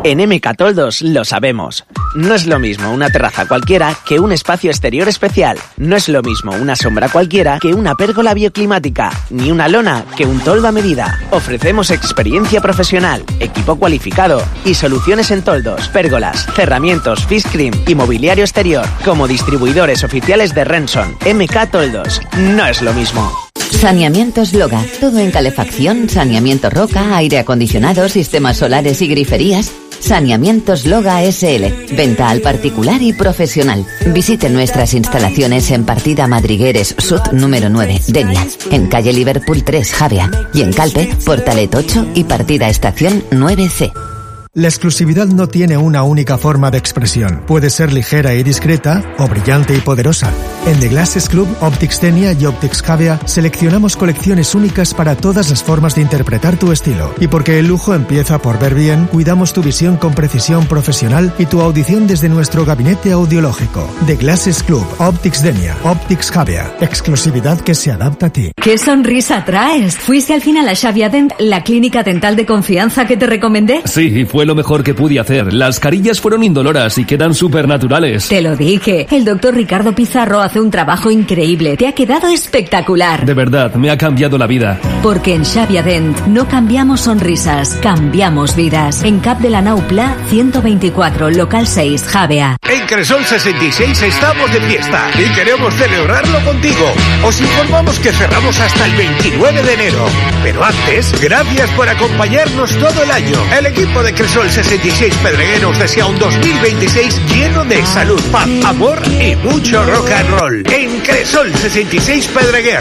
En MK Toldos lo sabemos. No es lo mismo una terraza cualquiera que un espacio exterior especial. No es lo mismo una sombra cualquiera que una pérgola bioclimática, ni una lona que un toldo a medida. Ofrecemos experiencia profesional, equipo cualificado y soluciones en toldos, pérgolas, cerramientos, fish cream y mobiliario exterior. Como distribuidores oficiales de Renson, MK Toldos. No es lo mismo. Saneamientos Loga. Todo en calefacción, saneamiento roca, aire acondicionado, sistemas solares y griferías. Saneamientos Loga SL. Venta al particular y profesional. Visite nuestras instalaciones en Partida Madrigueres Sud número 9, Denia. En calle Liverpool 3, Javea. Y en Calpe, Portalet 8 y Partida Estación 9C. La exclusividad no tiene una única forma de expresión. Puede ser ligera y discreta o brillante y poderosa. En The Glasses Club, Optics Denia y Optics Javea seleccionamos colecciones únicas para todas las formas de interpretar tu estilo. Y porque el lujo empieza por ver bien, cuidamos tu visión con precisión profesional y tu audición desde nuestro gabinete audiológico. The Glasses Club, Optics Denia, Optics Javea. Exclusividad que se adapta a ti. ¿Qué sonrisa traes? ¿Fuiste al final a Xavia Dent, la clínica dental de confianza que te recomendé? Sí, fue lo mejor que pude hacer. Las carillas fueron indoloras y quedan súper naturales. Te lo dije. El doctor Ricardo Pizarro hace un trabajo increíble. Te ha quedado espectacular. De verdad, me ha cambiado la vida. Porque en Xavia Dent no cambiamos sonrisas, cambiamos vidas. En Cap de la Nau Pla, 124, local 6, Javea. En Cresol 66 estamos de fiesta y queremos celebrarlo contigo. Os informamos que cerramos hasta el 29 de enero. Pero antes, gracias por acompañarnos todo el año. El equipo de Cresol 66 Pedreguer os desea un 2026 lleno de salud, paz, amor y mucho rock and roll. En Cresol 66 Pedreguer.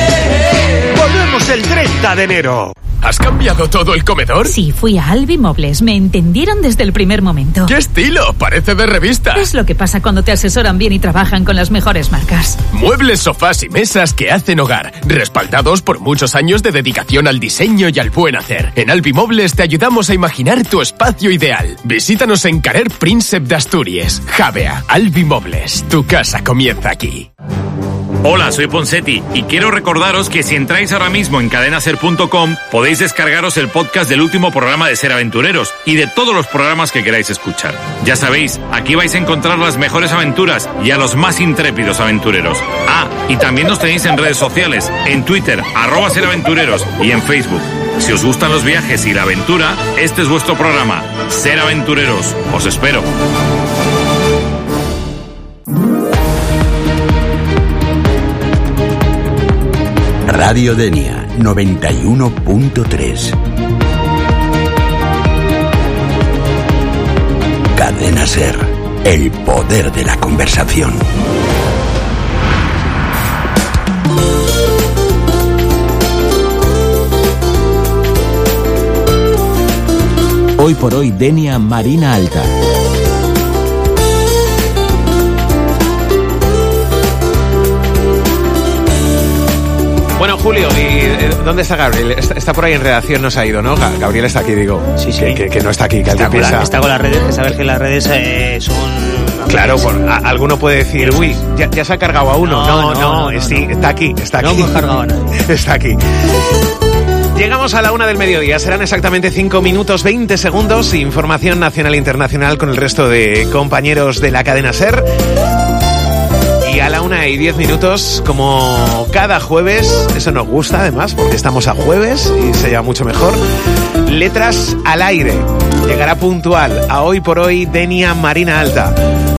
Volvemos el 30 de enero. ¿Has cambiado todo el comedor? Sí, fui a Albimobles. Me entendieron desde el primer momento. ¡Qué estilo! Parece de revista. Es lo que pasa cuando te asesoran bien y trabajan con las mejores marcas. Muebles, sofás y mesas que hacen hogar. Respaldados por muchos años de dedicación al diseño y al buen hacer. En Albimobles te ayudamos a imaginar tu espacio ideal. Visítanos en Carrer Príncep de Asturias. Javea, Albimobles. Tu casa comienza aquí. Hola, soy Ponsetti y quiero recordaros que si entráis ahora mismo en cadenaser.com podéis descargaros el podcast del último programa de Ser Aventureros y de todos los programas que queráis escuchar. Ya sabéis, aquí vais a encontrar las mejores aventuras y a los más intrépidos aventureros. Ah, y también nos tenéis en redes sociales, en Twitter, @seraventureros y en Facebook. Si os gustan los viajes y la aventura, este es vuestro programa, Ser Aventureros. Os espero. Radio Denia 91.3. Cadena Ser, el poder de la conversación. Hoy por hoy, Denia Marina Alta. Bueno, Julio, ¿y dónde está Gabriel? Está por ahí en redacción, no se ha ido, ¿no? Gabriel está aquí, digo. Sí. Que no está aquí, que alguien piensa... Está con las redes, que sabes que las redes son... Claro, alguno puede decir, uy, ya se ha cargado a uno. No, sí, está aquí. No hemos cargado a nadie. Está aquí. Llegamos a la 1 del mediodía, serán exactamente 5 minutos 20 segundos, información nacional e internacional con el resto de compañeros de la cadena SER. Y a la 1:10, como cada jueves, eso nos gusta además, porque estamos a jueves y se lleva mucho mejor, Letras al aire. Llegará puntual a Hoy por Hoy Denia Marina Alta.